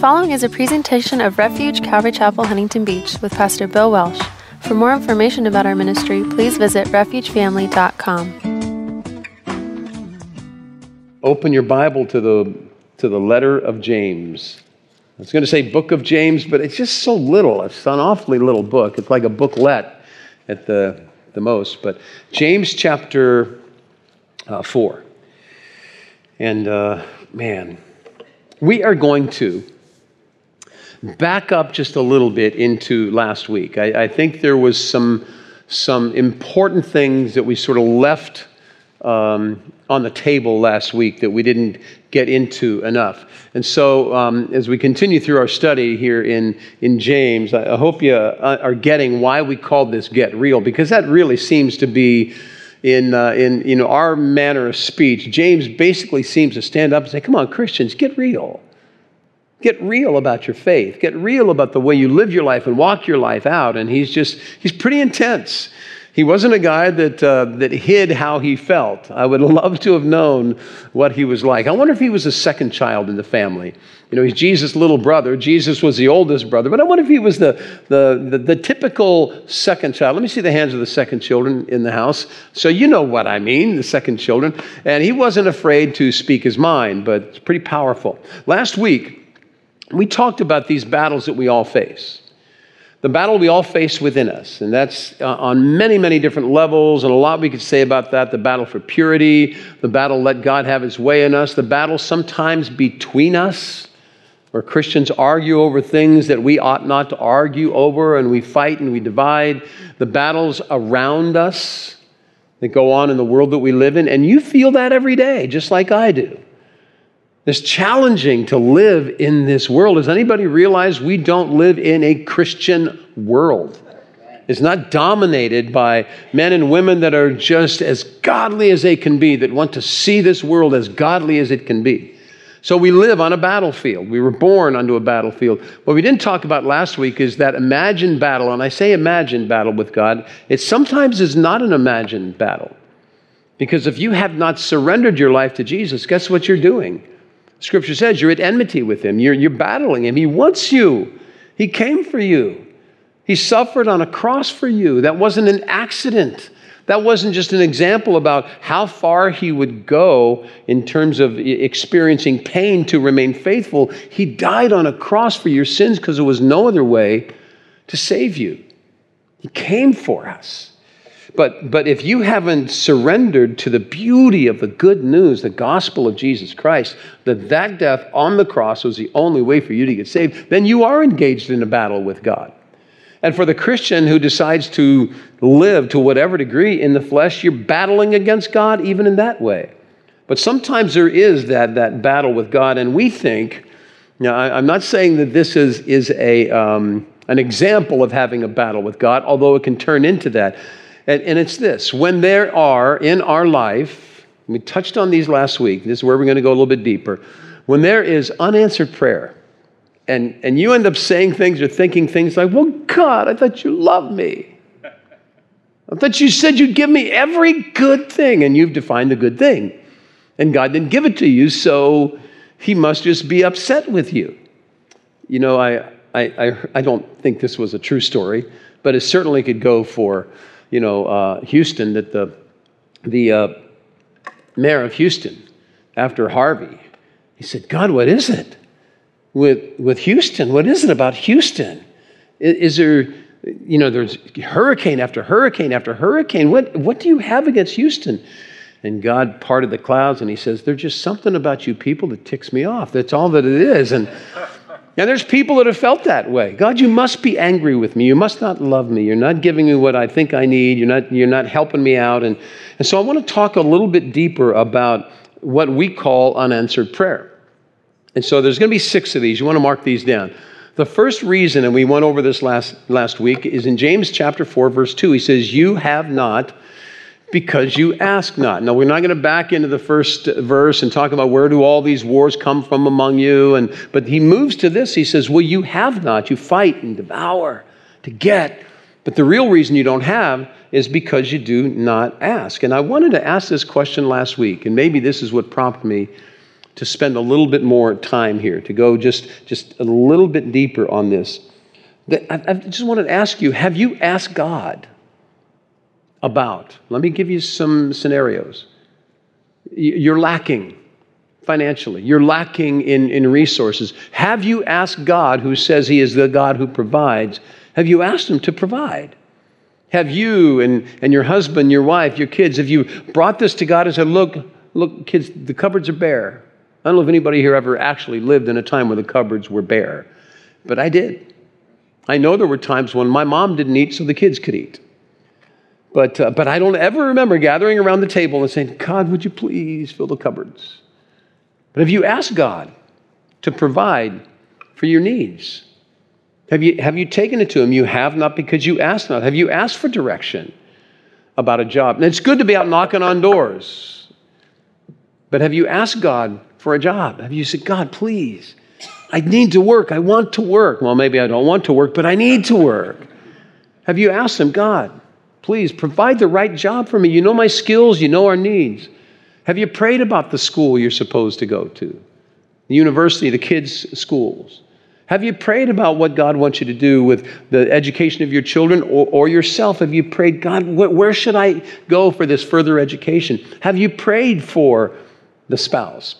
following is a presentation of Refuge Calvary Chapel, Huntington Beach with Pastor Bill Welsh. For more information about our ministry, please visit refugefamily.com. Open your Bible to the letter of James. I was going to say book of James, but it's just so little. It's an awfully little book. It's like a booklet at the most. But James chapter 4. And man, we are going to back up just a little bit into last week. I think there was some important things that we sort of left on the table last week that we didn't get into enough. And so as we continue through our study here in James, I hope you are getting why we called this Get Real, because that really seems to be in our manner of speech. James basically seems to stand up and say, come on, Christians, get real. Get real about your faith. Get real about the way you live your life and walk your life out. And he's pretty intense. He wasn't a guy that hid how he felt. I would love to have known what he was like. I wonder if he was a second child in the family. You know, he's Jesus' little brother. Jesus was the oldest brother. But I wonder if he was the typical second child. Let me see the hands of the second children in the house. So you know what I mean, the second children. And he wasn't afraid to speak his mind, but it's pretty powerful. Last week, we talked about these battles that we all face. The battle we all face within us, and that's on many, many different levels, and a lot we could say about that. The battle for purity, the battle let God have his way in us, the battle sometimes between us, where Christians argue over things that we ought not to argue over, and we fight and we divide, the battles around us that go on in the world that we live in, and you feel that every day, just like I do. It's challenging to live in this world. Does anybody realize we don't live in a Christian world? It's not dominated by men and women that are just as godly as they can be, that want to see this world as godly as it can be. So we live on a battlefield. We were born onto a battlefield. What we didn't talk about last week is that imagined battle, and I say imagined battle with God. It sometimes is not an imagined battle. Because if you have not surrendered your life to Jesus, guess what you're doing? Scripture says you're at enmity with him. You're battling him. He wants you. He came for you. He suffered on a cross for you. That wasn't an accident. That wasn't just an example about how far he would go in terms of experiencing pain to remain faithful. He died on a cross for your sins because there was no other way to save you. He came for us. But if you haven't surrendered to the beauty of the good news, the gospel of Jesus Christ, that death on the cross was the only way for you to get saved, then you are engaged in a battle with God. And for the Christian who decides to live to whatever degree in the flesh, you're battling against God even in that way. But sometimes there is that battle with God, and we think, now I'm not saying that this is an example of having a battle with God, although it can turn into that. And it's this, when there are in our life, we touched on these last week, this is where we're going to go a little bit deeper, when there is unanswered prayer, and you end up saying things or thinking things like, well, God, I thought you loved me. I thought you said you'd give me every good thing, and you've defined the good thing. And God didn't give it to you, so he must just be upset with you. You know, I don't think this was a true story, but it certainly could go for Houston, that the mayor of Houston, after Harvey, he said, God, what is it with Houston? What is it about Houston? Is there, there's hurricane after hurricane after hurricane. What do you have against Houston? And God parted the clouds and he says, there's just something about you people that ticks me off. That's all that it is. And there's people that have felt that way. God, you must be angry with me. You must not love me. You're not giving me what I think I need. You're not helping me out. And so I want to talk a little bit deeper about what we call unanswered prayer. And so there's going to be 6 of these. You want to mark these down. The first reason, and we went over this last week, is in James chapter 4, verse 2. He says, you have not because you ask not. Now, we're not going to back into the first verse and talk about where do all these wars come from among you. But he moves to this. He says, well, you have not. You fight and devour to get. But the real reason you don't have is because you do not ask. And I wanted to ask this question last week, and maybe this is what prompted me to spend a little bit more time here, to go just a little bit deeper on this. I just wanted to ask you, have you asked God about, let me give you some scenarios. You're lacking financially. You're lacking in resources. Have you asked God, who says He is the God who provides, have you asked Him to provide? Have you and your husband, your wife, your kids, have you brought this to God and said, look, kids, the cupboards are bare. I don't know if anybody here ever actually lived in a time where the cupboards were bare, but I did. I know there were times when my mom didn't eat so the kids could eat. But I don't ever remember gathering around the table and saying, God, would you please fill the cupboards? But have you asked God to provide for your needs? Have you taken it to Him? You have not because you asked not. Have you asked for direction about a job? And it's good to be out knocking on doors. But have you asked God for a job? Have you said, God, please, I need to work. I want to work. Well, maybe I don't want to work, but I need to work. Have you asked Him, God, please provide the right job for me. You know my skills. You know our needs. Have you prayed about the school you're supposed to go to? The university, the kids' schools. Have you prayed about what God wants you to do with the education of your children or yourself? Have you prayed, God, where should I go for this further education? Have you prayed for the spouse,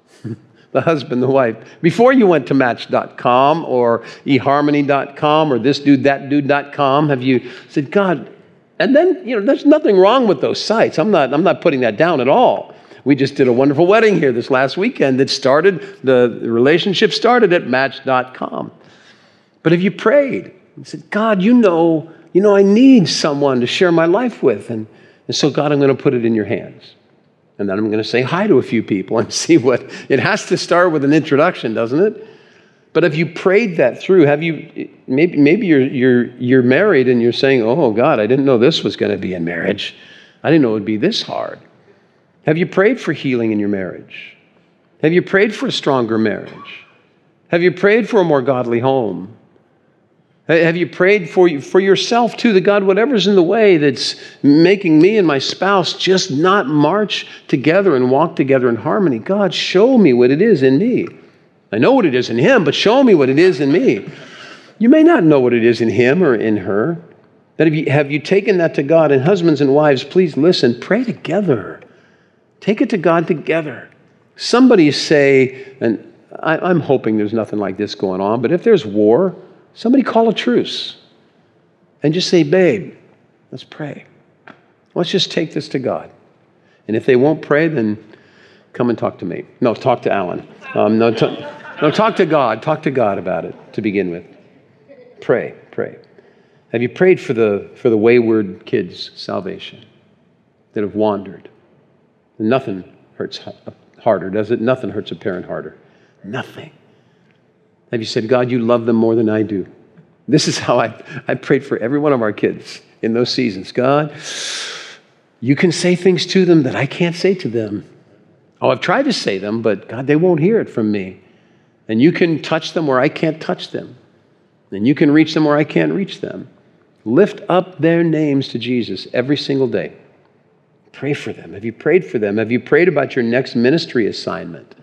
the husband, the wife? Before you went to Match.com or eHarmony.com or thisdude.thatdude.com, have you said, God, and then, there's nothing wrong with those sites. I'm not putting that down at all. We just did a wonderful wedding here this last weekend the relationship started at Match.com. But have you prayed and said, God, you know I need someone to share my life with. And so, God, I'm going to put it in your hands. And then I'm going to say hi to a few people and see what, it has to start with an introduction, doesn't it? But have you prayed that through? Have you, maybe you're married and you're saying, oh God, I didn't know this was going to be in marriage. I didn't know it would be this hard. Have you prayed for healing in your marriage? Have you prayed for a stronger marriage? Have you prayed for a more godly home? Have you prayed for yourself too, that God, whatever's in the way that's making me and my spouse just not march together and walk together in harmony, God, show me what it is in me. I know what it is in him, but show me what it is in me. You may not know what it is in him or in her. But have you taken that to God? And husbands and wives, please listen, pray together. Take it to God together. Somebody say, and I'm hoping there's nothing like this going on, but if there's war, somebody call a truce and just say, babe, let's pray. Let's just take this to God. And if they won't pray, then come and talk to me. No, talk to Alan. Talk to God. Talk to God about it to begin with. Pray. Have you prayed for the wayward kids' salvation that have wandered? Nothing hurts harder, does it? Nothing hurts a parent harder. Nothing. Have you said, God, you love them more than I do? This is how I prayed for every one of our kids in those seasons. God, you can say things to them that I can't say to them. Oh, I've tried to say them, but God, they won't hear it from me. And you can touch them where I can't touch them. And you can reach them where I can't reach them. Lift up their names to Jesus every single day. Pray for them. Have you prayed for them? Have you prayed about your next ministry assignment?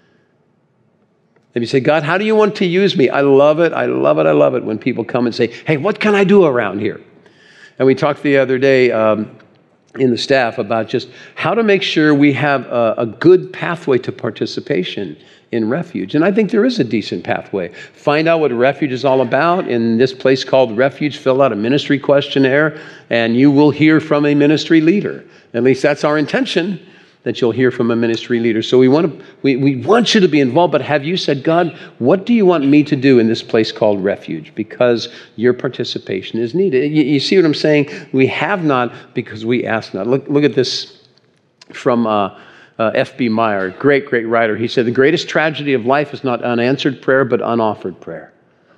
Have you said, God, how do you want to use me? I love it when people come and say, hey, what can I do around here? And we talked the other day in the staff about just how to make sure we have a good pathway to participation in Refuge. And I think there is a decent pathway. Find out what Refuge is all about in this place called Refuge. Fill out a ministry questionnaire, and you will hear from a ministry leader. At least that's our intention, that you'll hear from a ministry leader. So we want you to be involved, but have you said, God, what do you want me to do in this place called Refuge? Because your participation is needed. You see what I'm saying? We have not because we ask not. Look at this from F.B. Meyer, great writer. He said, the greatest tragedy of life is not unanswered prayer, but unoffered prayer.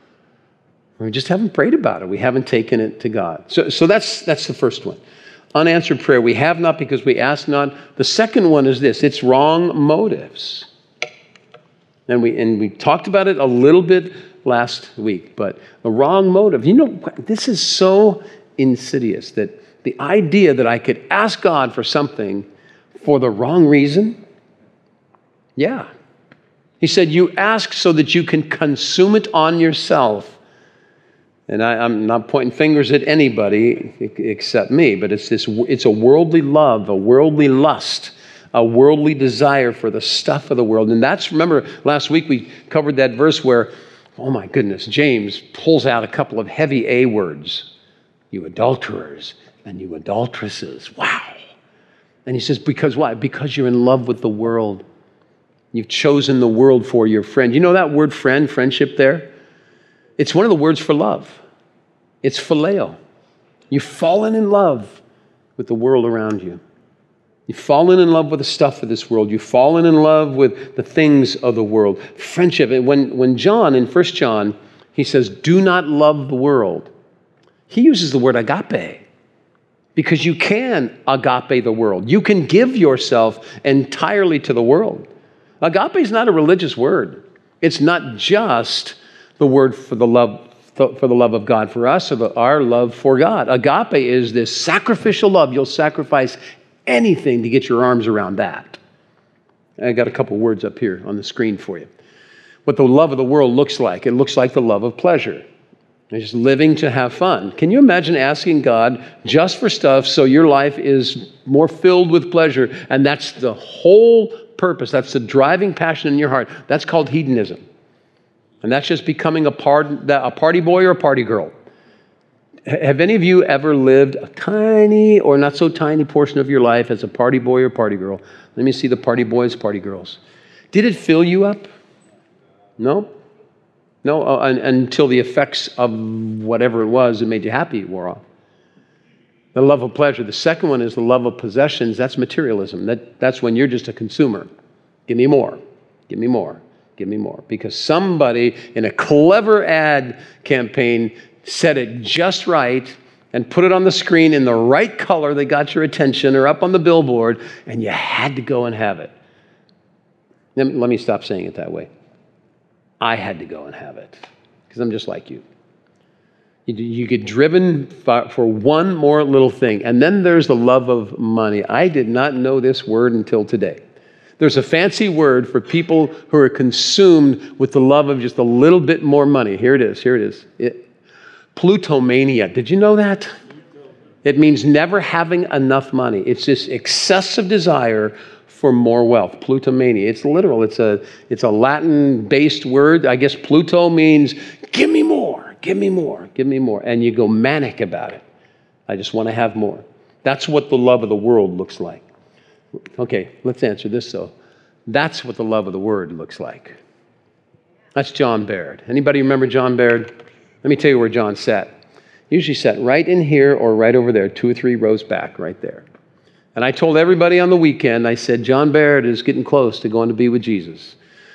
We just haven't prayed about it. We haven't taken it to God. So that's the first one. Unanswered prayer. We have not because we ask not. The second one is this. It's wrong motives. And we talked about it a little bit last week, but a wrong motive. This is so insidious that the idea that I could ask God for something for the wrong reason, yeah, He said, you ask so that you can consume it on yourself. And I'm not pointing fingers at anybody except me, but it's a worldly love, a worldly lust, a worldly desire for the stuff of the world. And remember, last week we covered that verse where, oh my goodness, James pulls out a couple of heavy A words. You adulterers and you adulteresses. Wow. And he says, because why? Because you're in love with the world. You've chosen the world for your friend. You know that word friend, friendship there? It's one of the words for love. It's phileo. You've fallen in love with the world around you. You've fallen in love with the stuff of this world. You've fallen in love with the things of the world. Friendship. And when John, in 1 John, he says, do not love the world. He uses the word agape. Because you can agape the world. You can give yourself entirely to the world. Agape is not a religious word. It's not just the word for the love of God for us, or our love for God. Agape is this sacrificial love. You'll sacrifice anything to get your arms around that. I got a couple words up here on the screen for you. What the love of the world looks like. It looks like the love of pleasure. It's just living to have fun. Can you imagine asking God just for stuff so your life is more filled with pleasure, and that's the whole purpose, that's the driving passion in your heart? That's called hedonism. And that's just becoming a party boy or a party girl. Have any of you ever lived a tiny or not so tiny portion of your life as a party boy or party girl? Let me see the party boys, party girls. Did it fill you up? No? No, until the effects of whatever it was that made you happy wore off. The love of pleasure. The second one is the love of possessions. That's materialism. That's when you're just a consumer. Give me more. Give me more. Give me more. Because somebody in a clever ad campaign said it just right and put it on the screen in the right color that got your attention, or up on the billboard, and you had to go and have it. Let me stop saying it that way. I had to go and have it because I'm just like you. You get driven for one more little thing. And then there's the love of money. I did not know this word until today. There's a fancy word for people who are consumed with the love of just a little bit more money. Here it is. Plutomania. Did you know that? It means never having enough money. It's this excessive desire for more wealth. Plutomania. It's literal. It's a Latin-based word. I guess Pluto means give me more, give me more, give me more. And you go manic about it. I just want to have more. That's what the love of the world looks like. Okay, let's answer this though. That's what the love of the word looks like. That's John Baird. Anybody remember John Baird? Let me tell you where John sat. He usually sat right in here or right over there, 2 or 3 rows back, right there. And I told everybody on the weekend, I said, John Baird is getting close to going to be with Jesus.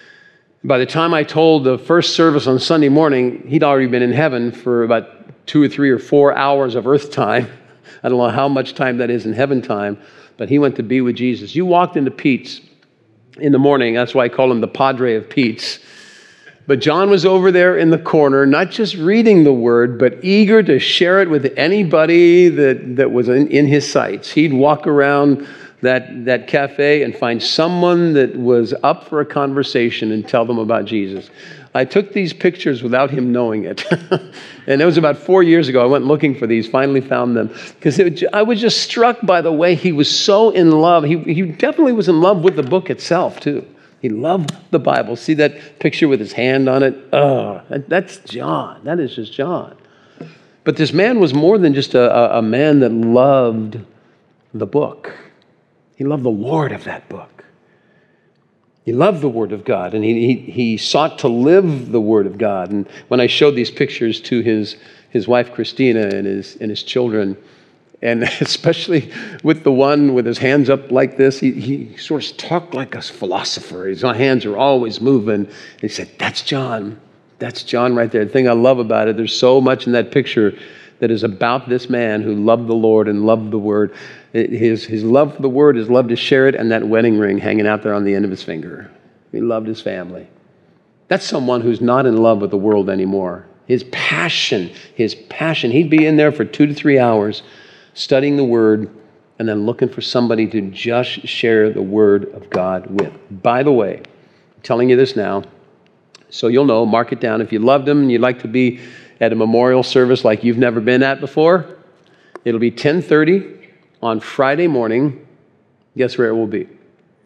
By the time I told the first service on Sunday morning, he'd already been in heaven for about 2 or 3 or 4 hours of earth time. I don't know how much time that is in heaven time, but he went to be with Jesus. You walked into Pete's in the morning. That's why I call him the Padre of Pete's. But John was over there in the corner, not just reading the word, but eager to share it with anybody that was in his sights. He'd walk around that cafe and find someone that was up for a conversation and tell them about Jesus. I took these pictures without him knowing it. And it was about 4 years ago. I went looking for these, finally found them. Because I was just struck by the way he was so in love. He definitely was in love with the book itself, too. He loved the Bible. See that picture with his hand on it? Oh, that's John. That is just John. But this man was more than just a man that loved the book. He loved the Lord of that book. He loved the Word of God, and he sought to live the Word of God. And when I showed these pictures to his wife, Christina, and his children, and especially with the one with his hands up like this, he sort of talked like a philosopher. His hands are always moving. And he said, that's John. That's John right there. The thing I love about it, there's so much in that picture that is about this man who loved the Lord and loved the Word. His love for the Word, his love to share it, and that wedding ring hanging out there on the end of his finger. He loved his family. That's someone who's not in love with the world anymore. His passion. He'd be in there for 2 to 3 hours studying the Word, and then looking for somebody to just share the Word of God with. By the way, telling you this now, so you'll know, mark it down. If you loved him and you'd like to be at a memorial service like you've never been at before, it'll be 10:30 on Friday morning. Guess where it will be?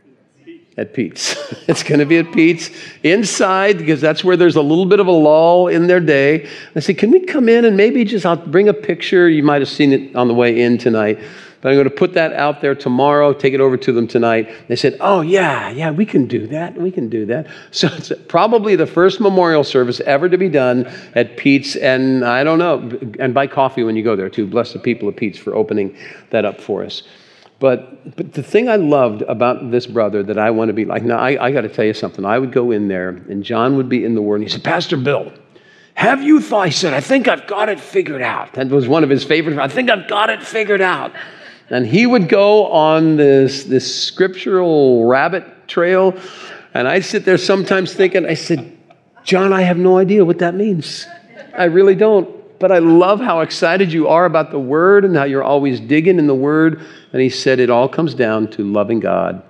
At Pete's. It's going to be at Pete's inside, because that's where there's a little bit of a lull in their day. I said, can we come in and maybe I'll bring a picture. You might have seen it on the way in tonight. But I'm going to put that out there tomorrow, take it over to them tonight. They said, oh, yeah, we can do that. We can do that. So it's probably the first memorial service ever to be done at Pete's. And I don't know, and buy coffee when you go there too. Bless the people of Pete's for opening that up for us. But the thing I loved about this brother that I want to be like, now I got to tell you something. I would go in there and John would be in the Word and he said, Pastor Bill, have you thought? He said, I think I've got it figured out. That was one of his favorites. I think I've got it figured out. And he would go on this scriptural rabbit trail. And I'd sit there sometimes thinking, I said, John, I have no idea what that means. I really don't. But I love how excited you are about the Word and how you're always digging in the Word. And he said it all comes down to loving God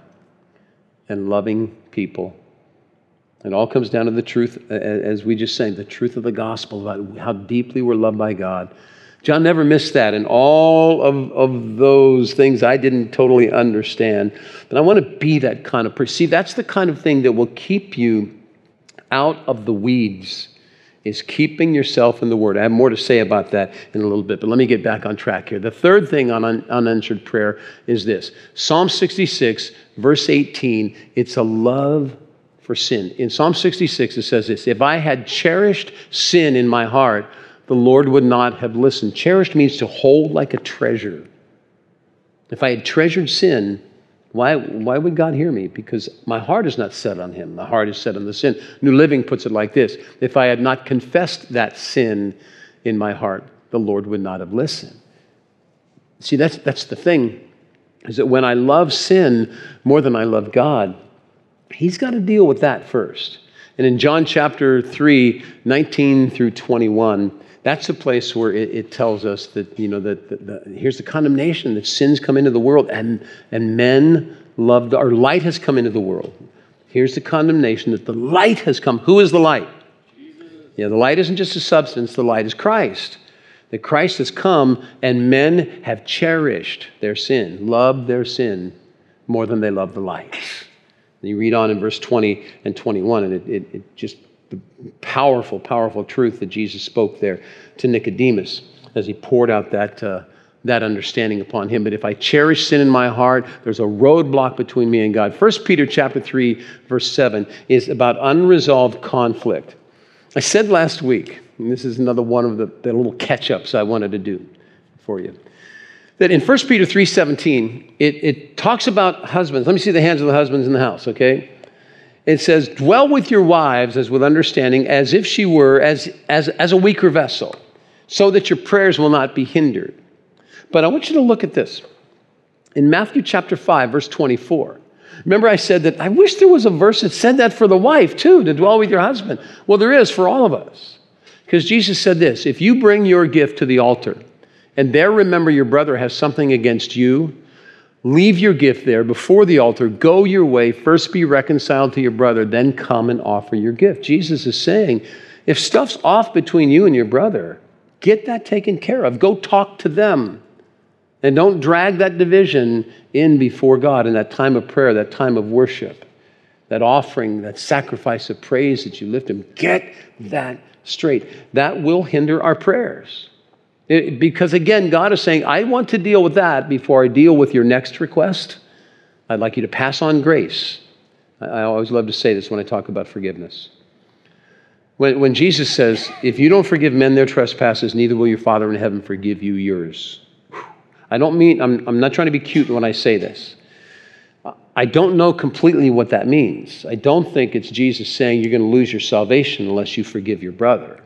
and loving people. It all comes down to the truth, as we just sang, the truth of the gospel, about how deeply we're loved by God. John never missed that in all of those things I didn't totally understand. But I want to be that kind of person. See, that's the kind of thing that will keep you out of the weeds, is keeping yourself in the Word. I have more to say about that in a little bit, but let me get back on track here. The third thing on unanswered prayer is this. Psalm 66, verse 18, it's a love for sin. In Psalm 66, it says this, if I had cherished sin in my heart, the Lord would not have listened. Cherished means to hold like a treasure. If I had treasured sin, why would God hear me? Because my heart is not set on Him. My heart is set on the sin. New Living puts it like this. If I had not confessed that sin in my heart, the Lord would not have listened. See, that's the thing, is that when I love sin more than I love God, He's got to deal with that first. And in John chapter 3, 19 through 21, that's a place where it tells us that, here's the condemnation, that sins come into the world and men loved, or light has come into the world. Here's the condemnation, that the light has come. Who is the light? Jesus. Yeah, the light isn't just a substance, the light is Christ. That Christ has come and men have cherished their sin, loved their sin more than they love the light. And you read on in verse 20 and 21, and it just, the powerful, powerful truth that Jesus spoke there to Nicodemus as he poured out that understanding upon him. But if I cherish sin in my heart, there's a roadblock between me and God. 1 Peter chapter 3, verse 7 is about unresolved conflict. I said last week, and this is another one of the little catch-ups I wanted to do for you, that in 1 Peter 3:17, it talks about husbands. Let me see the hands of the husbands in the house, okay? It says, dwell with your wives as with understanding, as if she were as a weaker vessel, so that your prayers will not be hindered. But I want you to look at this. In Matthew chapter 5, verse 24, remember I said that I wish there was a verse that said that for the wife too, to dwell with your husband. Well, there is for all of us. Because Jesus said this, if you bring your gift to the altar, and there remember your brother has something against you, leave your gift there before the altar, go your way, first be reconciled to your brother, then come and offer your gift. Jesus is saying, if stuff's off between you and your brother, get that taken care of. Go talk to them. And don't drag that division in before God in that time of prayer, that time of worship, that offering, that sacrifice of praise that you lift Him. Get that straight. That will hinder our prayers. Because again, God is saying, I want to deal with that before I deal with your next request. I'd like you to pass on grace. I always love to say this when I talk about forgiveness. When Jesus says, if you don't forgive men their trespasses, neither will your Father in heaven forgive you yours. I don't mean, I'm not trying to be cute when I say this. I don't know completely what that means. I don't think it's Jesus saying you're going to lose your salvation unless you forgive your brother.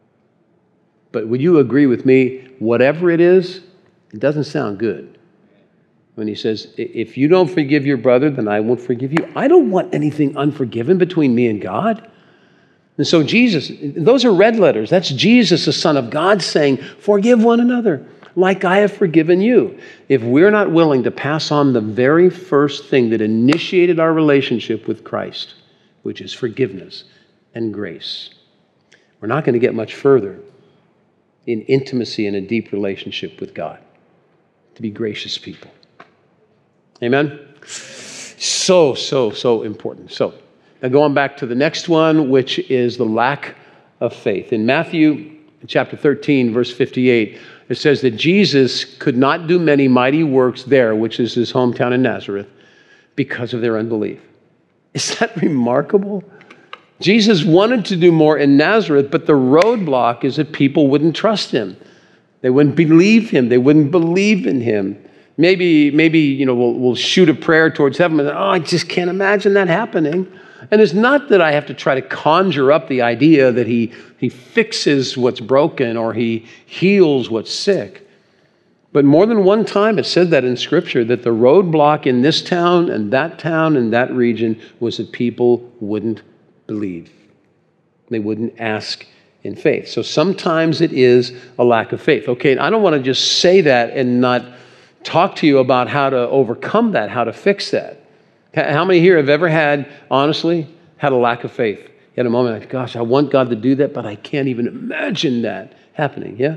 But would you agree with me, whatever it is, it doesn't sound good. When He says, if you don't forgive your brother, then I won't forgive you. I don't want anything unforgiven between me and God. And so Jesus, those are red letters. That's Jesus, the Son of God, saying, forgive one another like I have forgiven you. If we're not willing to pass on the very first thing that initiated our relationship with Christ, which is forgiveness and grace. We're not going to get much further in intimacy and a deep relationship with God to be gracious people. Amen? So important. So, now going back to the next one, which is the lack of faith. In Matthew chapter 13, verse 58, it says that Jesus could not do many mighty works there, which is his hometown in Nazareth, because of their unbelief. Is that remarkable? Jesus wanted to do more in Nazareth, but the roadblock is that people wouldn't trust him. They wouldn't believe him. They wouldn't believe in him. Maybe we'll shoot a prayer towards heaven and I just can't imagine that happening. And it's not that I have to try to conjure up the idea that he fixes what's broken or he heals what's sick. But more than one time it said that in Scripture, that the roadblock in this town and that region was that people wouldn't believe. They wouldn't ask in faith. So sometimes it is a lack of faith. Okay, and I don't want to just say that and not talk to you about how to overcome that, how to fix that. How many here have ever honestly had a lack of faith? You had a moment like, gosh, I want God to do that, but I can't even imagine that happening, yeah?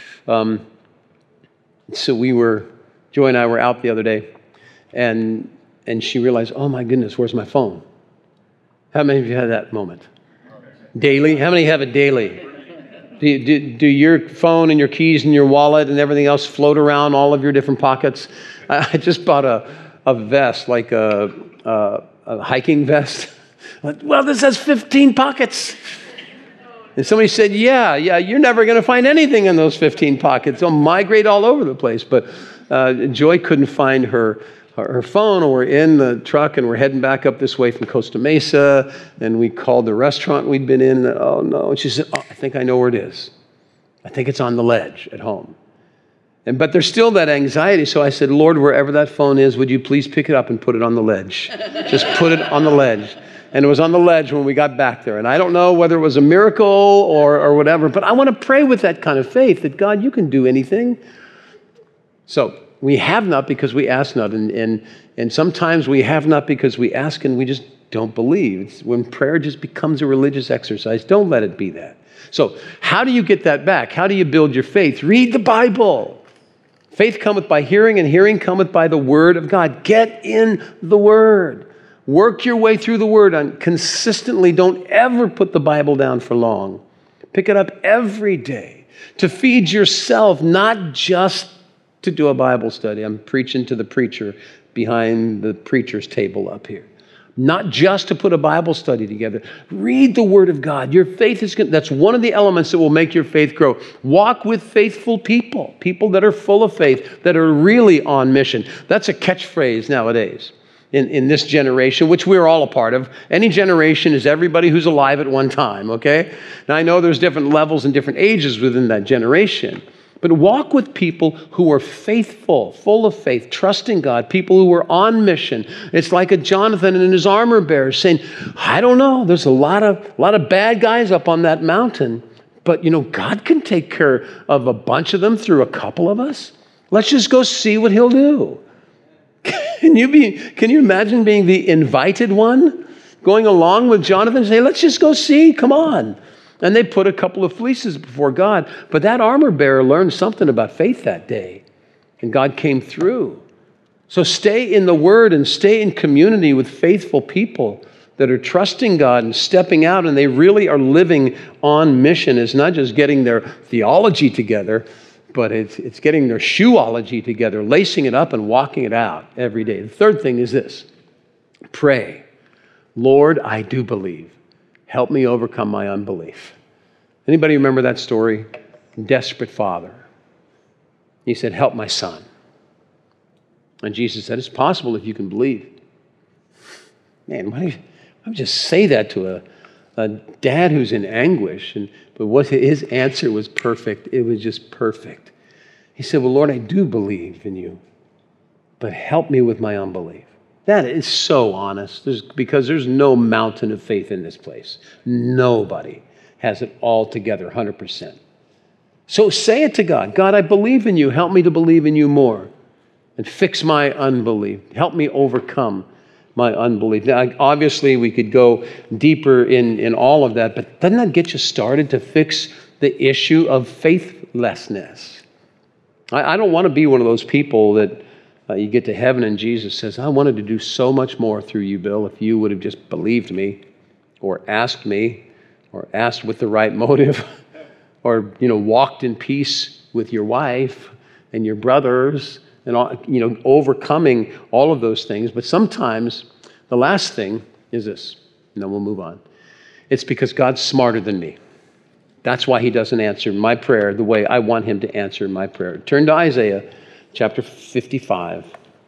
So Joy and I were out the other day, and she realized, oh my goodness, where's my phone? How many of you had that moment? Daily? How many have it daily? Do your phone and your keys and your wallet and everything else float around all of your different pockets? I just bought a vest, like a hiking vest. Well, this has 15 pockets. And somebody said, yeah, you're never going to find anything in those 15 pockets. They'll migrate all over the place. But Joy couldn't find her phone, and we're in the truck, and we're heading back up this way from Costa Mesa, and we called the restaurant we'd been in. Oh, no. And she said, I think I know where it is. I think it's on the ledge at home. But there's still that anxiety, so I said, Lord, wherever that phone is, would you please pick it up and put it on the ledge? Just put it on the ledge. And it was on the ledge when we got back there. And I don't know whether it was a miracle or whatever, but I want to pray with that kind of faith that, God, you can do anything. So we have not because we ask not. And sometimes we have not because we ask and we just don't believe. It's when prayer just becomes a religious exercise. Don't let it be that. So how do you get that back? How do you build your faith? Read the Bible. Faith cometh by hearing, and hearing cometh by the word of God. Get in the word. Work your way through the word consistently. Don't ever put the Bible down for long. Pick it up every day to feed yourself, not just to do a Bible study. I'm preaching to the preacher behind the preacher's table up here. Not just to put a Bible study together. Read the Word of God. Your faith is good. That's one of the elements that will make your faith grow. Walk with faithful people, people that are full of faith, that are really on mission. That's a catchphrase nowadays in this generation, which we're all a part of. Any generation is everybody who's alive at one time, okay? Now, I know there's different levels and different ages within that generation. But walk with people who are faithful, full of faith, trusting God, people who are on mission. It's like a Jonathan and his armor bearers saying, I don't know, there's a lot of bad guys up on that mountain, but God can take care of a bunch of them through a couple of us. Let's just go see what he'll do. Can you imagine being the invited one, going along with Jonathan and say, let's just go see, come on. And they put a couple of fleeces before God. But that armor bearer learned something about faith that day. And God came through. So stay in the Word and stay in community with faithful people that are trusting God and stepping out, and they really are living on mission. It's not just getting their theology together, but it's getting their shoeology together, lacing it up and walking it out every day. The third thing is this. Pray. Lord, I do believe. Help me overcome my unbelief. Anybody remember that story? Desperate father. He said, help my son. And Jesus said, it's possible if you can believe. Man, why don't you just say that to a dad who's in anguish? But his answer was perfect. It was just perfect. He said, well, Lord, I do believe in you, but help me with my unbelief. That is so honest, because there's no mountain of faith in this place. Nobody has it all together 100%. So say it to God. God, I believe in you. Help me to believe in you more and fix my unbelief. Help me overcome my unbelief. Now, obviously, we could go deeper in all of that, but doesn't that get you started to fix the issue of faithlessness? I don't want to be one of those people that you get to heaven and Jesus says, I wanted to do so much more through you, Bill, if you would have just believed me or asked with the right motive or, walked in peace with your wife and your brothers and all, overcoming all of those things. But sometimes the last thing is this, and then we'll move on. It's because God's smarter than me. That's why he doesn't answer my prayer the way I want him to answer my prayer. Turn to Isaiah chapter 55.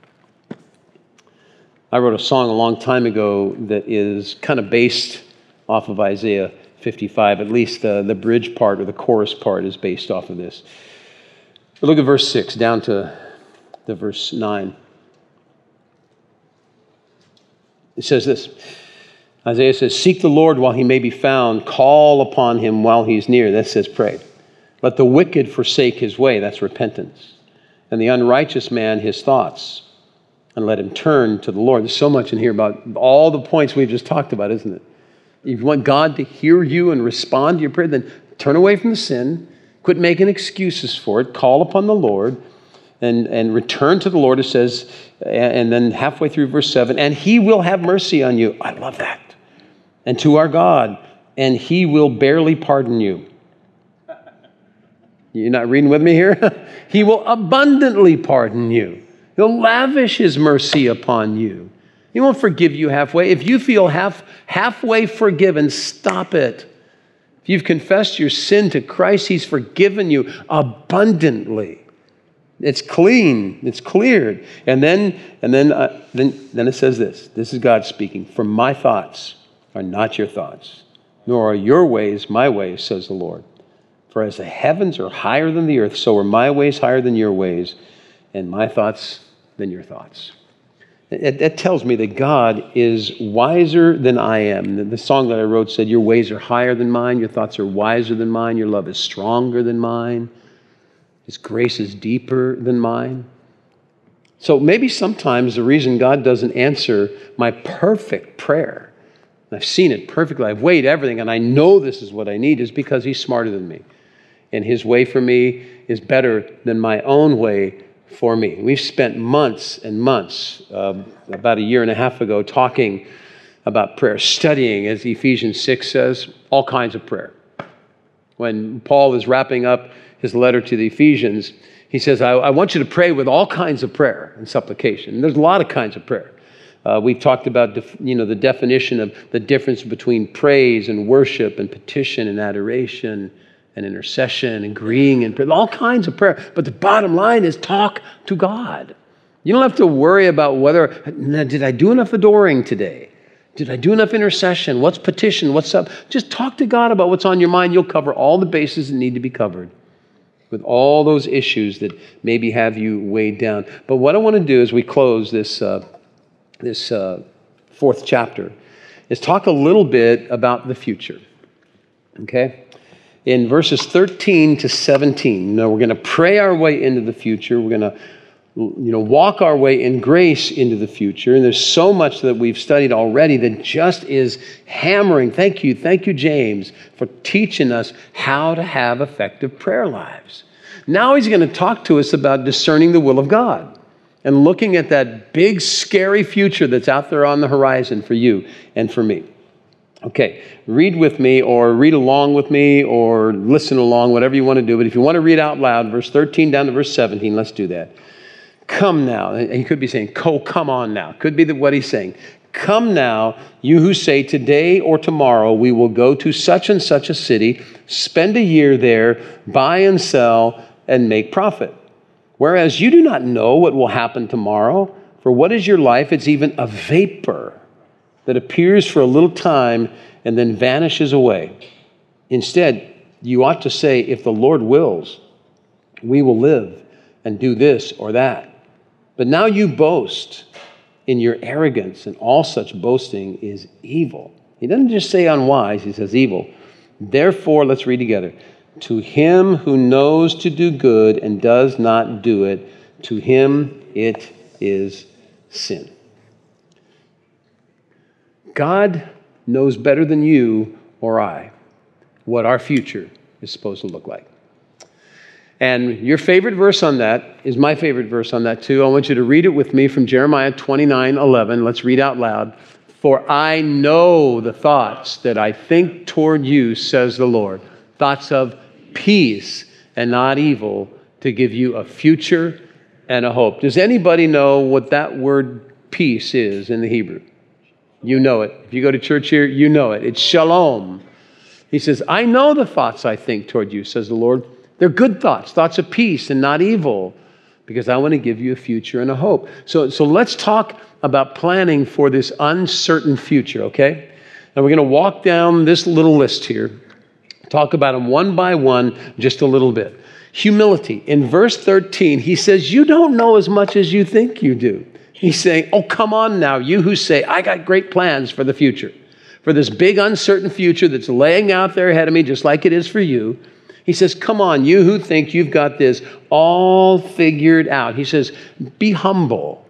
I wrote a song a long time ago that is kind of based off of Isaiah 55. At least the bridge part or the chorus part is based off of this. But look at verse 6 down to the verse 9. It says this. Isaiah says, seek the Lord while he may be found. Call upon him while he's near. That says pray. Let the wicked forsake his way. That's repentance. And the unrighteous man his thoughts. And let him turn to the Lord. There's so much in here about all the points we've just talked about, isn't it? If you want God to hear you and respond to your prayer, then turn away from the sin. Quit making excuses for it. Call upon the Lord. And return to the Lord, it says, and then halfway through verse 7, and he will have mercy on you. I love that. And to our God, and he will barely pardon you. You're not reading with me here? He will abundantly pardon you. He'll lavish his mercy upon you. He won't forgive you halfway. If you feel halfway forgiven, stop it. If you've confessed your sin to Christ, he's forgiven you abundantly. It's clean. It's cleared. And then it says this. This is God speaking. For my thoughts are not your thoughts, nor are your ways my ways, says the Lord. For as the heavens are higher than the earth, so are my ways higher than your ways, and my thoughts than your thoughts. That tells me that God is wiser than I am. The song that I wrote said, your ways are higher than mine, your thoughts are wiser than mine, your love is stronger than mine. His grace is deeper than mine. So maybe sometimes the reason God doesn't answer my perfect prayer, I've seen it perfectly, I've weighed everything, and I know this is what I need, is because he's smarter than me. And his way for me is better than my own way for me. We've spent months and months, about a year and a half ago, talking about prayer, studying, as Ephesians 6 says, all kinds of prayer. When Paul is wrapping up his letter to the Ephesians, he says, I want you to pray with all kinds of prayer and supplication. And there's a lot of kinds of prayer. We've talked about the definition of the difference between praise and worship and petition and adoration and intercession and agreeing and prayer, all kinds of prayer. But the bottom line is talk to God. You don't have to worry about whether, did I do enough adoring today? Did I do enough intercession? What's petition? What's up? Just talk to God about what's on your mind. You'll cover all the bases that need to be covered with all those issues that maybe have you weighed down. But what I want to do as we close this fourth chapter is talk a little bit about the future. Okay? In verses 13 to 17, now we're going to pray our way into the future. We're going to walk our way in grace into the future. And there's so much that we've studied already that just is hammering. Thank you, James, for teaching us how to have effective prayer lives. Now he's going to talk to us about discerning the will of God and looking at that big, scary future that's out there on the horizon for you and for me. Okay, read with me or read along with me or listen along, whatever you want to do. But if you want to read out loud, verse 13 down to verse 17, let's do that. Come now. He could be saying, come on now. Could be what he's saying. Come now, you who say today or tomorrow we will go to such and such a city, spend a year there, buy and sell, and make profit. Whereas you do not know what will happen tomorrow, for what is your life? It's even a vapor that appears for a little time and then vanishes away. Instead, you ought to say, if the Lord wills, we will live and do this or that. But now you boast in your arrogance, and all such boasting is evil. He doesn't just say unwise, he says evil. Therefore, let's read together. To him who knows to do good and does not do it, to him it is sin. God knows better than you or I what our future is supposed to look like. And your favorite verse on that is my favorite verse on that too. I want you to read it with me from Jeremiah 29:11. Let's read out loud. For I know the thoughts that I think toward you, says the Lord, thoughts of peace and not evil, to give you a future and a hope. Does anybody know what that word peace is in the Hebrew? You know it. If you go to church here, you know it. It's shalom. He says, I know the thoughts I think toward you, says the Lord. They're good thoughts, thoughts of peace and not evil, because I want to give you a future and a hope. So let's talk about planning for this uncertain future, okay? And we're going to walk down this little list here, talk about them one by one just a little bit. Humility. In verse 13, he says, you don't know as much as you think you do. He's saying, oh, come on now, you who say, I got great plans for the future, for this big uncertain future that's laying out there ahead of me, just like it is for you. He says, come on, you who think you've got this all figured out. He says, be humble,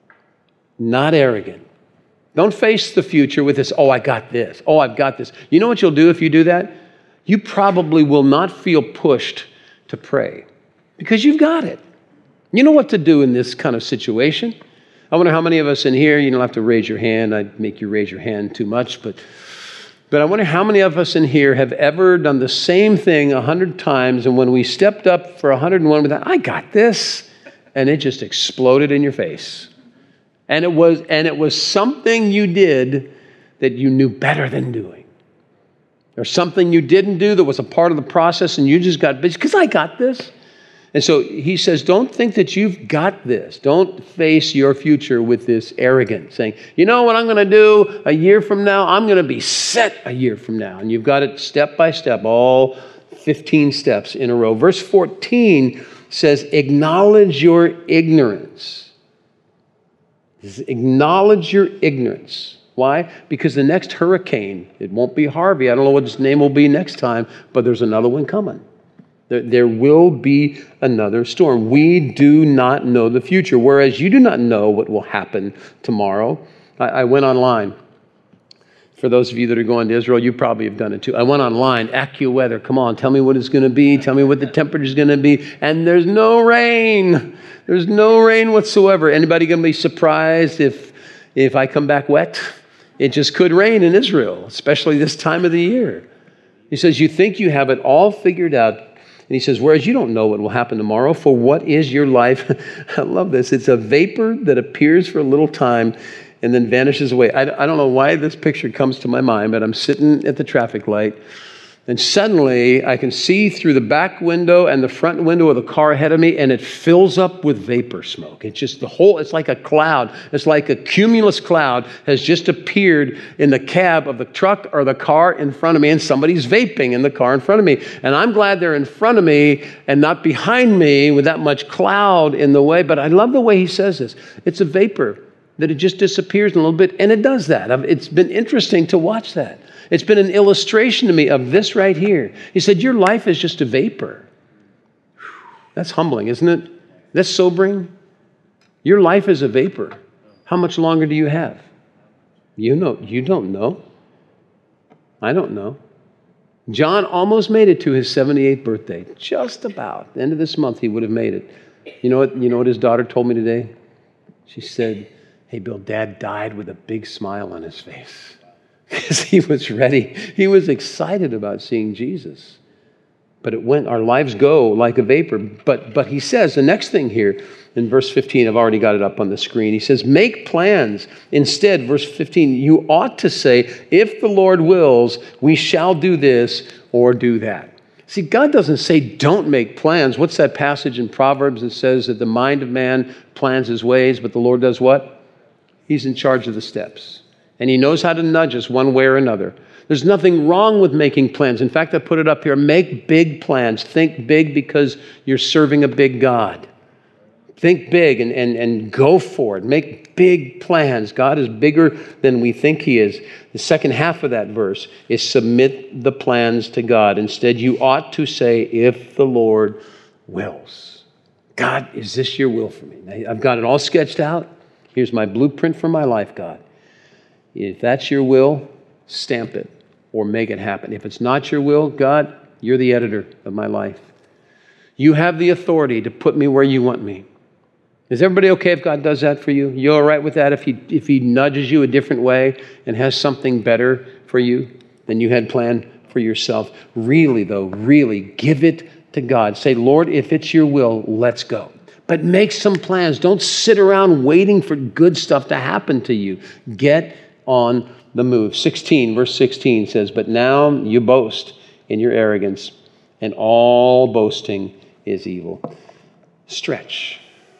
not arrogant. Don't face the future with this, oh, I got this. Oh, I've got this. You know what you'll do if you do that? You probably will not feel pushed to pray because you've got it. You know what to do in this kind of situation. I wonder how many of us in here, you don't have to raise your hand. I'd make you raise your hand too much, but I wonder how many of us in here have ever done the same thing 100 times, and when we stepped up for 101, we thought, I got this, and it just exploded in your face. And it was something you did that you knew better than doing. Or something you didn't do that was a part of the process, and you just got busy, because I got this. And so he says, don't think that you've got this. Don't face your future with this arrogance, saying, you know what I'm going to do a year from now? I'm going to be set a year from now. And you've got it step by step, all 15 steps in a row. Verse 14 says, acknowledge your ignorance. Acknowledge your ignorance. Why? Because the next hurricane, it won't be Harvey. I don't know what its name will be next time, but there's another one coming. There will be another storm. We do not know the future, whereas you do not know what will happen tomorrow. I went online. For those of you that are going to Israel, you probably have done it too. I went online, AccuWeather. Come on, tell me what it's going to be. Tell me what the temperature is going to be. And there's no rain. There's no rain whatsoever. Anybody going to be surprised if I come back wet? It just could rain in Israel, especially this time of the year. He says, you think you have it all figured out. And he says, whereas you don't know what will happen tomorrow, for what is your life? I love this. It's a vapor that appears for a little time and then vanishes away. I don't know why this picture comes to my mind, but I'm sitting at the traffic light, and suddenly I can see through the back window and the front window of the car ahead of me, and it fills up with vapor smoke. It's just it's like a cloud. It's like a cumulus cloud has just appeared in the cab of the truck or the car in front of me, and somebody's vaping in the car in front of me. And I'm glad they're in front of me and not behind me with that much cloud in the way. But I love the way he says this. It's a vapor that it just disappears in a little bit, and it does that. It's been interesting to watch that. It's been an illustration to me of this right here. He said, your life is just a vapor. That's humbling, isn't it? That's sobering. Your life is a vapor. How much longer do you have? You don't know. I don't know. John almost made it to his 78th birthday. Just about. The end of this month, he would have made it. You know what his daughter told me today? She said, hey, Bill, Dad died with a big smile on his face. Because he was ready. He was excited about seeing Jesus. But our lives go like a vapor. But he says, the next thing here in verse 15, I've already got it up on the screen. He says, make plans. Instead, verse 15, you ought to say, if the Lord wills, we shall do this or do that. See, God doesn't say don't make plans. What's that passage in Proverbs that says that the mind of man plans his ways, but the Lord does what? He's in charge of the steps. And he knows how to nudge us one way or another. There's nothing wrong with making plans. In fact, I put it up here. Make big plans. Think big because you're serving a big God. Think big and go for it. Make big plans. God is bigger than we think he is. The second half of that verse is submit the plans to God. Instead, you ought to say, if the Lord wills. God, is this your will for me? I've got it all sketched out. Here's my blueprint for my life, God. If that's your will, stamp it or make it happen. If it's not your will, God, you're the editor of my life. You have the authority to put me where you want me. Is everybody okay if God does that for you? You all right with that if he nudges you a different way and has something better for you than you had planned for yourself? Really, though, really give it to God. Say, Lord, if it's your will, let's go. But make some plans. Don't sit around waiting for good stuff to happen to you. Get on the move. Verse 16 says, but now you boast in your arrogance, and all boasting is evil. Stretch.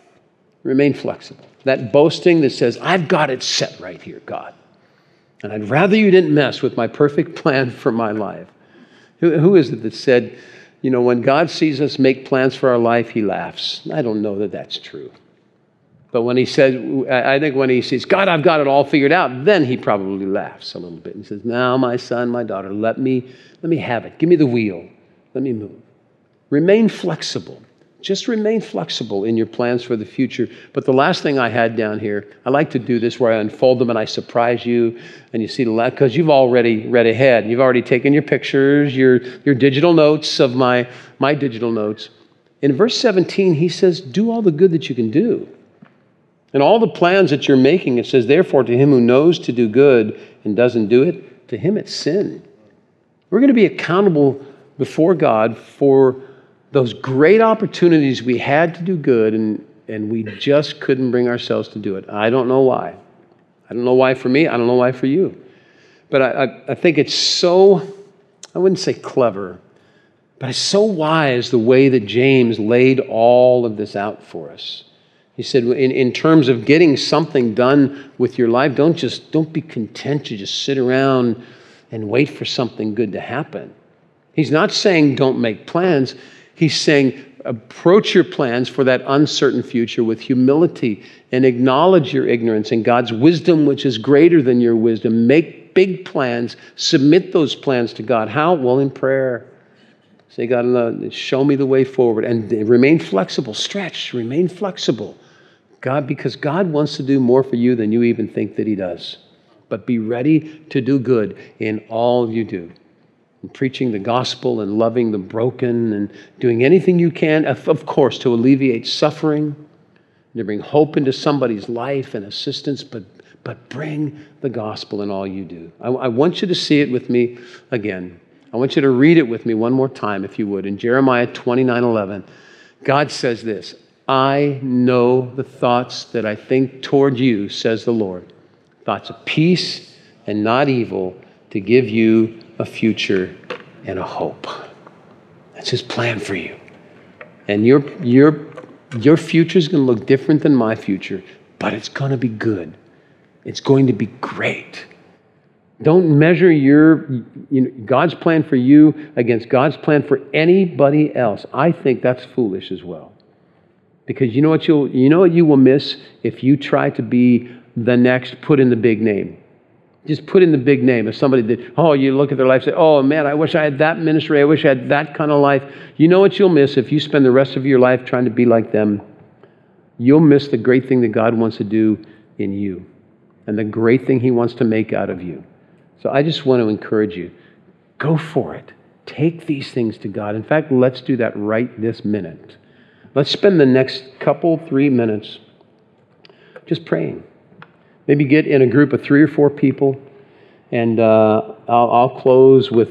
Remain flexible. That boasting that says, I've got it set right here, God. And I'd rather you didn't mess with my perfect plan for my life. Who is it that said, when God sees us make plans for our life, he laughs? I don't know that that's true. But when he says, I think when he says, God, I've got it all figured out, then he probably laughs a little bit and says, now, my son, my daughter, let me have it. Give me the wheel. Let me move. Remain flexible. Just remain flexible in your plans for the future. But the last thing I had down here, I like to do this where I unfold them and I surprise you and you see the last, because you've already read ahead. You've already taken your pictures, your digital notes of my digital notes. In verse 17, he says, do all the good that you can do. And all the plans that you're making, it says, therefore, to him who knows to do good and doesn't do it, to him it's sin. We're going to be accountable before God for those great opportunities we had to do good, and we just couldn't bring ourselves to do it. I don't know why. I don't know why for me. I don't know why for you. But I think it's so, I wouldn't say clever, but it's so wise the way that James laid all of this out for us. He said, in terms of getting something done with your life, don't be content to just sit around and wait for something good to happen. He's not saying don't make plans. He's saying approach your plans for that uncertain future with humility and acknowledge your ignorance and God's wisdom, which is greater than your wisdom. Make big plans. Submit those plans to God. How? Well, in prayer. Say, God, show me the way forward. And remain flexible. Stretch. Remain flexible. God, because God wants to do more for you than you even think that he does. But be ready to do good in all you do. And preaching the gospel and loving the broken and doing anything you can, of course, to alleviate suffering, to bring hope into somebody's life and assistance, but bring the gospel in all you do. I want you to see it with me again. I want you to read it with me one more time, if you would. In Jeremiah 29:11, God says this, I know the thoughts that I think toward you, says the Lord, thoughts of peace and not evil, to give you a future and a hope. That's his plan for you. And your future is going to look different than my future, but it's going to be good. It's going to be great. Don't measure God's plan for you against God's plan for anybody else. I think that's foolish as well. Because you know what you will miss if you try to be the next, put in the big name. Just put in the big name of somebody that, you look at their life and say, oh man, I wish I had that ministry. I wish I had that kind of life. You know what you'll miss if you spend the rest of your life trying to be like them? You'll miss the great thing that God wants to do in you and the great thing he wants to make out of you. So I just want to encourage you, go for it. Take these things to God. In fact, let's do that right this minute. Let's spend the next 3 minutes just praying. Maybe get in a group of 3 or 4 people, and I'll close with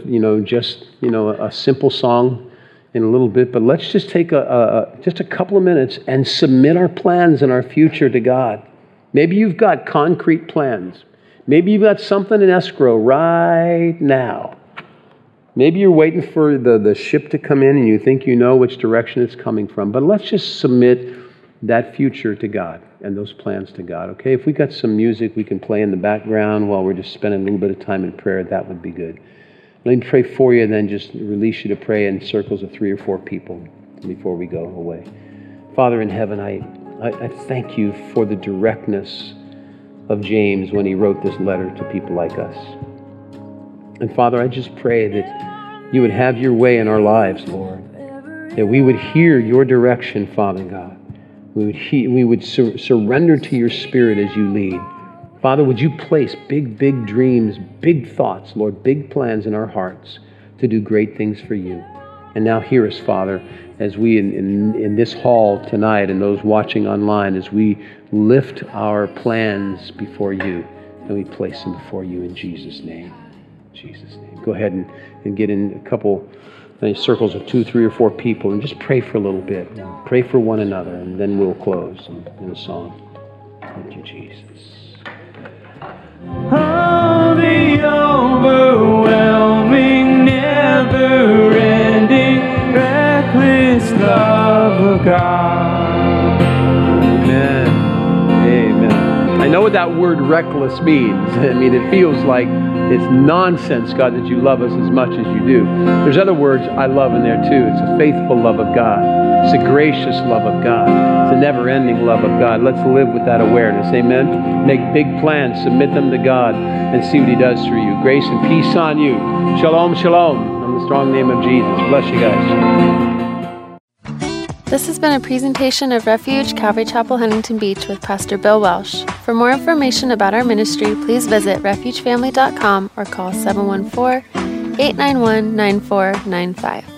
a simple song in a little bit. But let's just take just a couple of minutes and submit our plans and our future to God. Maybe you've got concrete plans. Maybe you've got something in escrow right now. Maybe you're waiting for the ship to come in and you think you know which direction it's coming from. But let's just submit that future to God and those plans to God, okay? If we got some music we can play in the background while we're just spending a little bit of time in prayer, that would be good. Let me pray for you and then just release you to pray in circles of 3 or 4 people before we go away. Father in heaven, I thank you for the directness of James when he wrote this letter to people like us. And Father, I just pray that you would have your way in our lives, Lord, that we would hear your direction, Father God. We would surrender to your Spirit as you lead. Father, would you place big, big dreams, big thoughts, Lord, big plans in our hearts to do great things for you. And now hear us, Father, as we in this hall tonight and those watching online, as we lift our plans before you and we place them before you in Jesus' name. In Jesus' name. Go ahead and get in a couple circles of 2, 3, or 4 people and just pray for a little bit. Pray for one another, and then we'll close in a song. Thank you, Jesus. Oh, the overwhelming, never-ending, reckless love of God. Amen. Amen. I know what that word reckless means. I mean, it feels like it's nonsense, God, that you love us as much as you do. There's other words I love in there too. It's a faithful love of God. It's a gracious love of God. It's a never-ending love of God. Let's live with that awareness. Amen. Make big plans. Submit them to God and see what He does through you. Grace and peace on you. Shalom, shalom. In the strong name of Jesus. Bless you guys. This has been a presentation of Refuge Calvary Chapel, Huntington Beach with Pastor Bill Welsh. For more information about our ministry, please visit refugefamily.com or call 714-891-9495.